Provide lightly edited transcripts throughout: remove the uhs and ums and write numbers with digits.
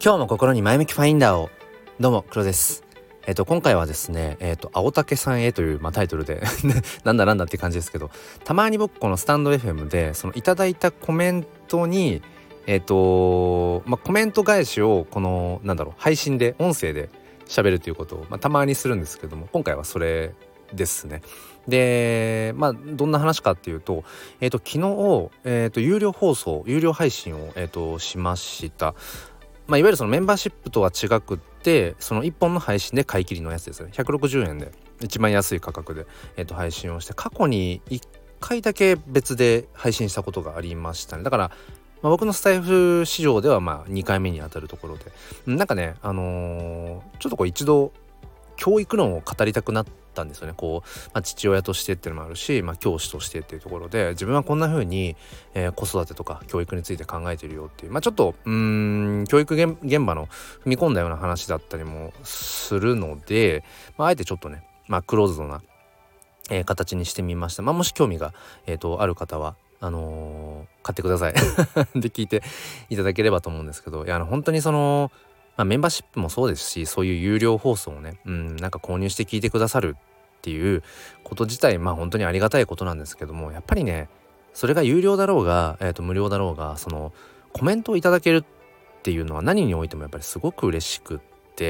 今日も心に前向きファインダーを。どうも黒です。今回はですね青竹さんへという、タイトルでなんだって感じですけど、たまに僕このスタンド FM でそのいただいたコメントにコメント返しをこの配信で音声で喋るということを、たまにするんですけども、今回はそれですね。でどんな話かっていうと、昨日、有料配信を、しました。いわゆるそのメンバーシップとは違くって、その1本の配信で買い切りのやつですね。160円で一番安い価格で、配信をして、過去に1回だけ別で配信したことがありましたね。だから、僕のスタイフ市場では2回目にあたるところで、ちょっと一度教育論を語りたくなったんですよね。父親としてっていうのもあるし、教師としてっていうところで、自分はこんな風に、子育てとか教育について考えているよっていう、ちょっと教育現場の踏み込んだような話だったりもするので、あえてちょっとね、クローズドな、形にしてみました。もし興味が、ある方は買ってくださいで聞いていただければと思うんですけど、本当にそのメンバーシップもそうですし、そういう有料放送をね、購入して聞いてくださるっていうこと自体、本当にありがたいことなんですけども、やっぱりね、それが有料だろうが、無料だろうが、そのコメントをいただけるっていうのは何においてもやっぱりすごく嬉しくって、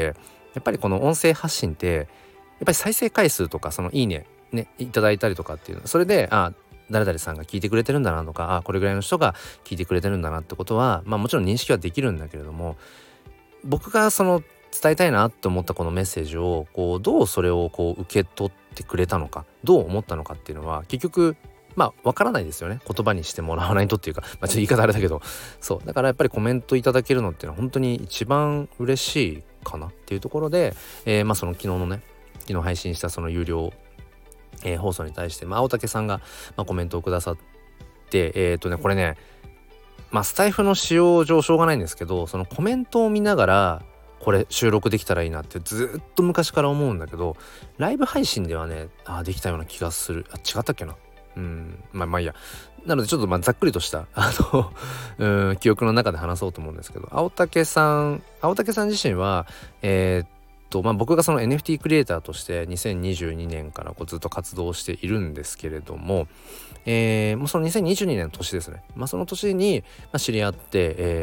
やっぱりこの音声発信ってやっぱり再生回数とか、そのいいねいただいたりとかっていうの、それで誰々さんが聞いてくれてるんだなとか、これぐらいの人が聞いてくれてるんだなってことは、もちろん認識はできるんだけれども、僕がその伝えたいなって思ったこのメッセージをどうそれを受け取ってくれたのか、どう思ったのかっていうのは結局わからないですよね。言葉にしてもらわないとっていうか、ちょっと言い方あれだけど、そうだからやっぱりコメントいただけるのっていうのは本当に一番嬉しいかなっていうところで、その昨日配信したその有料、放送に対して、青竹さんが、コメントをくださって、これね、スタイフの使用上しょうがないんですけど、そのコメントを見ながらこれ収録できたらいいなってずっと昔から思うんだけど、ライブ配信ではねできたような気がする。違ったっけな。いいや。なのでちょっとざっくりとした記憶の中で話そうと思うんですけど、青竹さん自身は僕がその NFT クリエイターとして2022年からずっと活動しているんですけれども、もうその2022年の年ですね。その年に知り合って、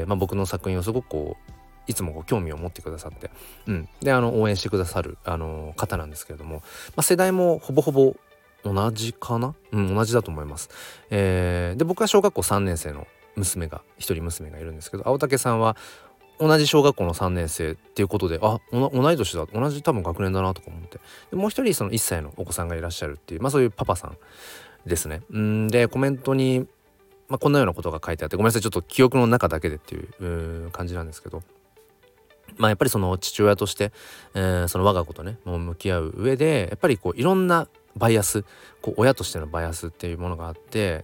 僕の作品をすごくいつも興味を持ってくださって、で応援してくださる方なんですけれども、世代もほぼほぼ同じかな、同じだと思います。で僕は小学校3年生の一人娘がいるんですけど、青竹さんは同じ小学校の3年生っていうことで、同い年だ、同じ多分学年だなとか思って、でもう一人その1歳のお子さんがいらっしゃるっていう、そういうパパさんですね。でコメントに、こんなようなことが書いてあって、ごめんなさい、ちょっと記憶の中だけでっていう感じなんですけど、やっぱりその父親として、その我が子とねもう向き合う上で、やっぱりいろんなバイアス、親としてのバイアスっていうものがあって、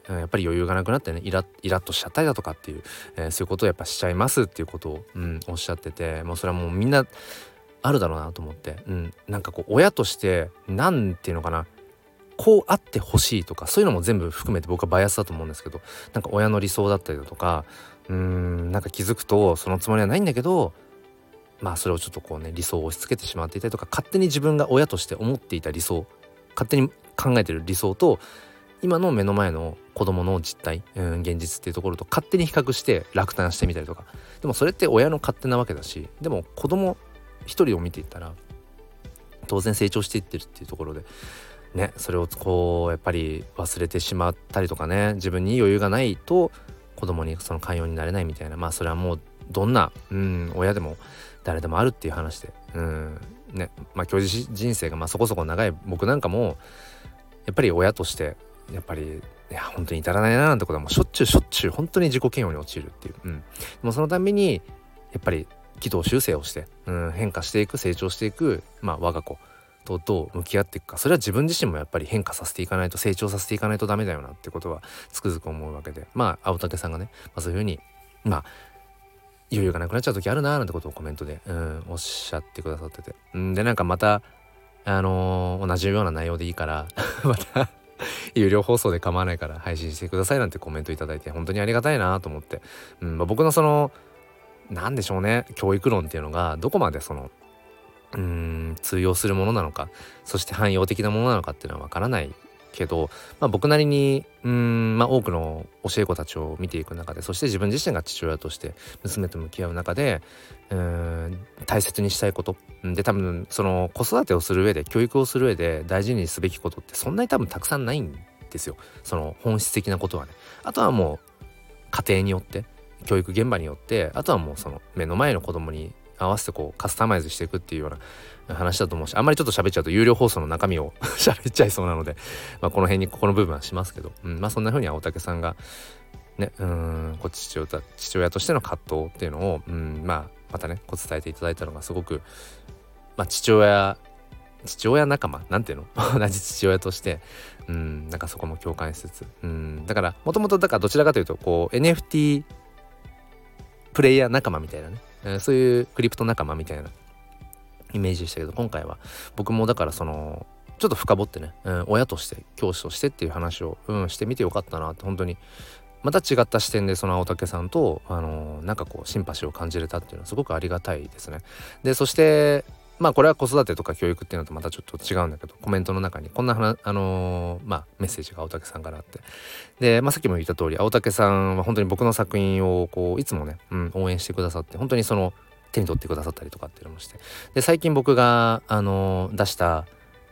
やっぱり余裕がなくなってね、イラッとしちゃったりだとかっていう、そういうことをやっぱしちゃいますっていうことを、おっしゃってて、もうそれはもうみんなあるだろうなと思って、親としてなんていうのかな、こうあってほしいとか、そういうのも全部含めて僕はバイアスだと思うんですけど、親の理想だったりだとか、気づくとそのつもりはないんだけど、それをちょっと理想を押し付けてしまっていたりとか、勝手に自分が親として思っていた理想、勝手に考えてる理想と今の目の前の子供の実態、現実っていうところと勝手に比較して落胆してみたりとか。でもそれって親の勝手なわけだし、でも子供一人を見ていったら当然成長していってるっていうところでね、それをやっぱり忘れてしまったりとかね、自分に余裕がないと子供にその寛容になれないみたいな、それはもうどんな親でも誰でもあるっていう話で、教師人生がそこそこ長い僕なんかもやっぱり親としてやっぱり本当に至らないななんてことはもうしょっちゅう本当に自己嫌悪に陥るっていう、もうそのためにやっぱり軌道修正をして、変化していく、成長していく、我が子とどう向き合っていくか、それは自分自身もやっぱり変化させていかないと、成長させていかないとダメだよなってことはつくづく思うわけで、青竹さんがね、そういうふうに余裕がなくなっちゃう時あるなーなんてことをコメントで、おっしゃってくださってて、でまた同じような内容でいいからまた有料放送で構わないから配信してくださいなんてコメントいただいて、本当にありがたいなと思って、僕のそのなんでしょうね、教育論っていうのがどこまで通用するものなのか、そして汎用的なものなのかっていうのはわからないけど、僕なりに多くの教え子たちを見ていく中で、そして自分自身が父親として娘と向き合う中で大切にしたいことで、多分その子育てをする上で、教育をする上で大事にすべきことってそんなに多分たくさんないんですよ。その本質的なことはね。あとはもう家庭によって、教育現場によって、あとはもうその目の前の子供に合わせてこうカスタマイズしていくっていうような話だと思うし、あんまりちょっと喋っちゃうと有料放送の中身を喋っちゃいそうなので、この辺にここの部分はしますけど、そんな風に青竹さんがね、父親としての葛藤っていうのをまたね伝えていただいたのがすごく、父親仲間なんていうの同じ父親としてなんかそこも共感しつつ、だからもともとだからどちらかというとこう NFT プレイヤー仲間みたいなね、そういうクリプト仲間みたいなイメージでしたけど、今回は僕もだからそのちょっと深掘ってね、親として教師としてっていう話を、してみてよかったなって、本当にまた違った視点でその青竹さんとなんかこうシンパシーを感じれたっていうのはすごくありがたいですね。でそしてこれは子育てとか教育っていうのとまたちょっと違うんだけど、コメントの中にこんなメッセージが青竹さんからあって、で、さっきも言った通り青竹さんは本当に僕の作品をこういつもね、応援してくださって、本当にその手に取ってくださったりとかっていうのもして、で最近僕が出した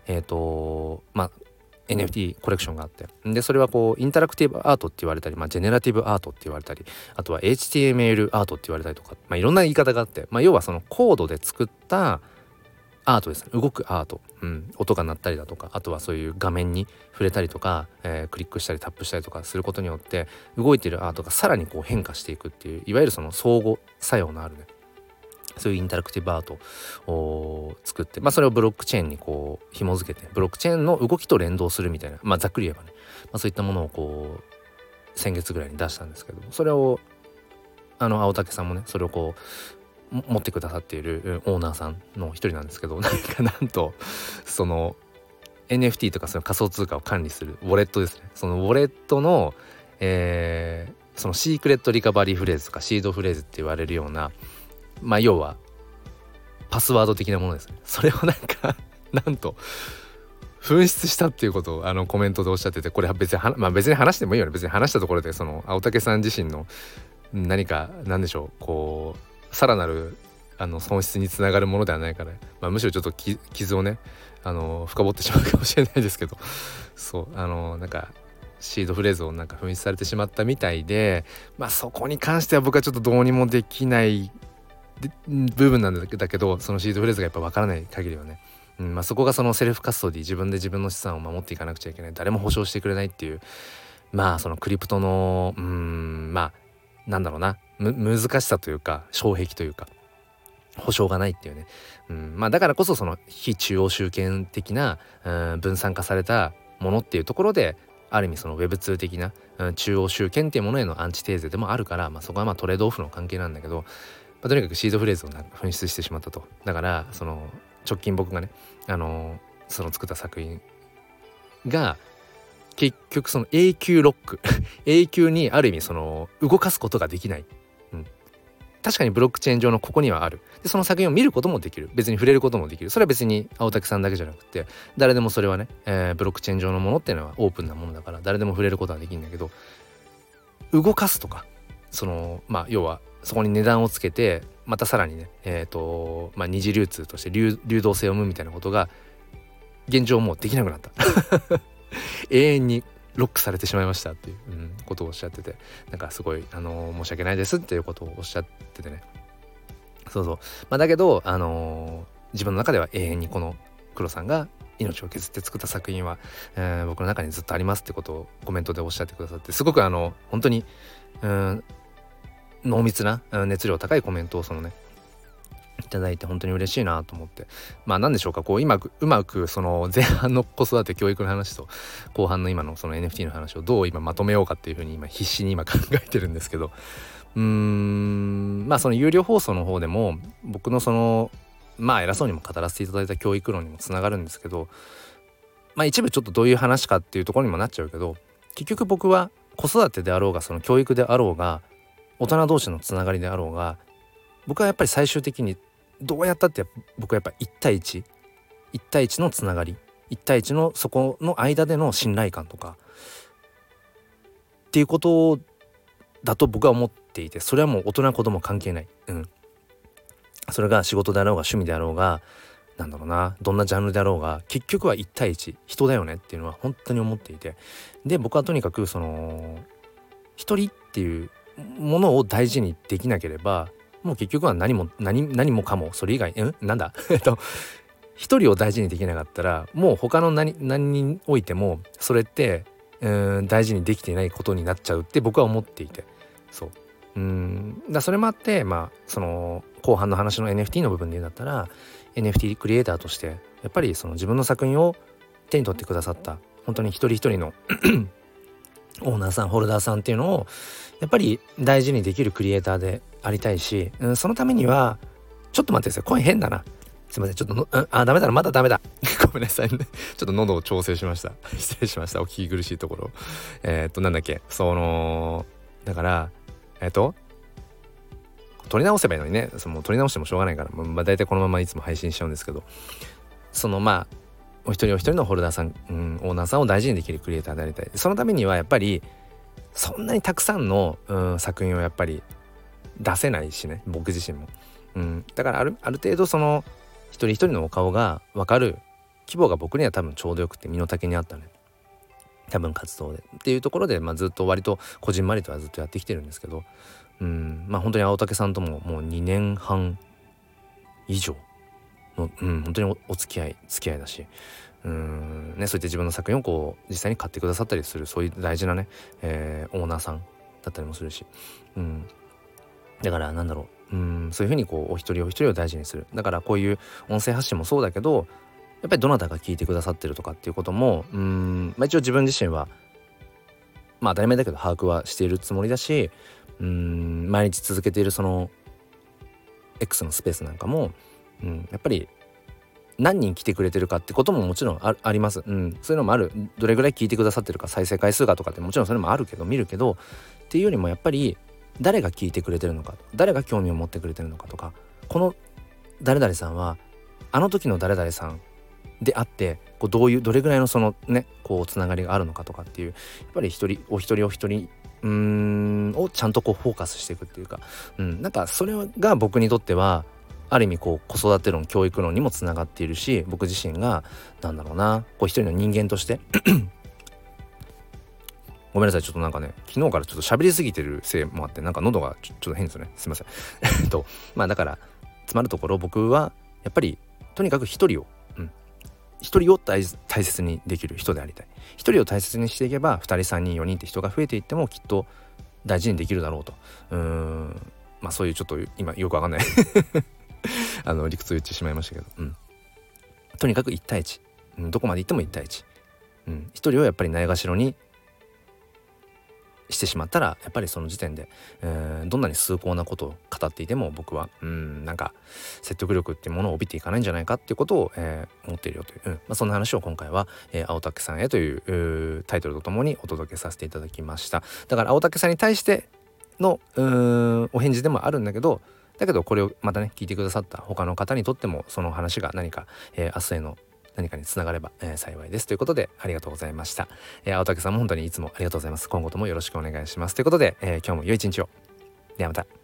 NFT コレクションがあって、でそれはこうインタラクティブアートって言われたり、ジェネラティブアートって言われたり、あとは HTML アートって言われたりとか、いろんな言い方があって、要はそのコードで作ったアートですね。動くアート、音が鳴ったりだとか、あとはそういう画面に触れたりとか、クリックしたりタップしたりとかすることによって動いているアートがさらにこう変化していくっていう、いわゆるその相互作用のあるね、そういうインタラクティブアートを作って、それをブロックチェーンにこう紐付けて、ブロックチェーンの動きと連動するみたいな、ざっくり言えばね、そういったものをこう先月ぐらいに出したんですけど、それを青竹さんもね、それをこう持ってくださっているオーナーさんの一人なんですけど、なんとその NFT とかその仮想通貨を管理するウォレットですね。そのウォレットの、そのシークレットリカバリーフレーズとかシードフレーズって言われるような、要はパスワード的なものですね。それをなんと紛失したっていうことをコメントでおっしゃってて、これは別に話してもいいよね。別に話したところでその青竹さん自身の何かなんでしょう、こうさらなる損失につながるものではないから、むしろちょっと傷をね深掘ってしまうかもしれないですけど、そうなんかシードフレーズを紛失されてしまったみたいで、そこに関しては僕はちょっとどうにもできない部分なんだけど、そのシードフレーズがやっぱ分からない限りはね、そこがそのセルフカストディ、自分で自分の資産を守っていかなくちゃいけない、誰も保証してくれないっていう、そのクリプトのなんだろうな、難しさというか障壁というか保証がないっていうね、だからこそその非中央集権的な分散化されたものっていうところで、ある意味その Web2 的な中央集権っていうものへのアンチテーゼでもあるから、そこはトレードオフの関係なんだけど、とにかくシードフレーズを紛失してしまったと。だからその直近僕がねその作った作品が結局その永久ロック永久にある意味その動かすことができない、確かにブロックチェーン上のここにはある。でその作品を見ることもできる、別に触れることもできる。それは別に青竹さんだけじゃなくて誰でもそれはね、ブロックチェーン上のものっていうのはオープンなものだから誰でも触れることはできるんだけど、動かすとかその要はそこに値段をつけてまたさらにね二次流通として流動性を生むみたいなことが現状もうできなくなった永遠にロックされてしまいましたっていう、ことをおっしゃってて、すごい申し訳ないですっていうことをおっしゃっててね、だけど自分の中では永遠にこの黒さんが命を削って作った作品は、僕の中にずっとありますってことをコメントでおっしゃってくださって、すごく本当に濃密な熱量高いコメントをいただいて本当に嬉しいなと思って、何でしょうか、こう今うまくその前半の子育て教育の話と後半の今のその NFT の話をどう今まとめようかっていうふうに必死に考えてるんですけど、その有料放送の方でも僕のその偉そうにも語らせていただいた教育論にもつながるんですけど、一部ちょっとどういう話かっていうところにもなっちゃうけど、結局僕は子育てであろうがその教育であろうが大人同士のつながりであろうが僕はやっぱり最終的にどうやったって僕はやっぱ1対1のつながり、1対1のそこの間での信頼感とかっていうことだと僕は思っていて、それはもう大人子供関係ない、それが仕事であろうが趣味であろうがなんだろうな、どんなジャンルであろうが結局は1対1人だよねっていうのは本当に思っていて、で僕はとにかくその一人っていうものを大事にできなければもう結局は何もかもそれ以外なんだ一人を大事にできなかったらもう他の何においてもそれって大事にできていないことになっちゃうって僕は思っていて、そうそれもあって、その後半の話の NFT の部分で言うんだったら NFT クリエイターとしてやっぱりその自分の作品を手に取ってくださった本当に一人一人のオーナーさんホルダーさんっていうのをやっぱり大事にできるクリエイターでありたいし、そのためにはちょっと待ってください、声変だな、すいません、ちょっとダメだな、まだダメだごめんなさいねちょっと喉を調整しました失礼しました、お聞き苦しいところなんだっけ、だから取り直せばいいのにね、取り直してもしょうがないから、大体このままいつも配信しちゃうんですけど、お一人お一人のホルダーさん、オーナーさんを大事にできるクリエイターでありたい。そのためにはやっぱりそんなにたくさんの、作品をやっぱり出せないしね、僕自身も、だからある程度その一人一人のお顔が分かる規模が僕には多分ちょうどよくて身の丈にあったね、多分活動でっていうところで、ずっと割とこじんまりとはずっとやってきてるんですけど、本当に青竹さんとももう2年半以上の、本当にお付き合いだし、そういった自分の作品をこう実際に買ってくださったりするそういう大事なね、オーナーさんだったりもするし、だからなんだろう、そういうふうにこうお一人お一人を大事にする。だからこういう音声発信もそうだけど、やっぱりどなたが聞いてくださってるとかっていうことも一応自分自身は当たり前だけど把握はしているつもりだし、毎日続けているその X のスペースなんかも、やっぱり何人来てくれてるかってことももちろん あります、そういうのもある。どれぐらい聞いてくださってるか、再生回数がとかってもちろんそれもあるけど見るけどっていうよりもやっぱり誰が聞いてくれてるのか、誰が興味を持ってくれてるのかとか、この誰々さんはあの時の誰々さんであってこうどれぐらいのそのねこうつながりがあるのかとかっていう、やっぱりお一人お一人をちゃんとこうフォーカスしていくっていうか、なんかそれが僕にとってはある意味こう子育て論教育論にもつながっているし、僕自身がなんだろうなこう一人の人間としてごめんなさい、ちょっとなんかね昨日からちょっと喋りすぎてるせいもあってなんか喉がちょっと変ですよね、すいませんだからつまるところ僕はやっぱりとにかく一人を大切にできる人でありたい。一人を大切にしていけば2人3人4人って人が増えていってもきっと大事にできるだろうと、そういうちょっと今よくわかんない理屈を言ってしまいましたけど、とにかく1対1、どこまで行っても1対1、一人をやっぱりないがしろにしてしまったらやっぱりその時点で、どんなに崇高なことを語っていても僕はなんか説得力っていうものを帯びていかないんじゃないかっていうことを、思っているよという、そんな話を今回は、青竹さんへというタイトルとともにお届けさせていただきました。だから青竹さんに対してのお返事でもあるんだけど、これをまたね聞いてくださった他の方にとってもその話が何か、明日への何かにつながれば、幸いですということでありがとうございました。青竹さんも本当にいつもありがとうございます。今後ともよろしくお願いしますということで、今日も良い一日を。ではまた。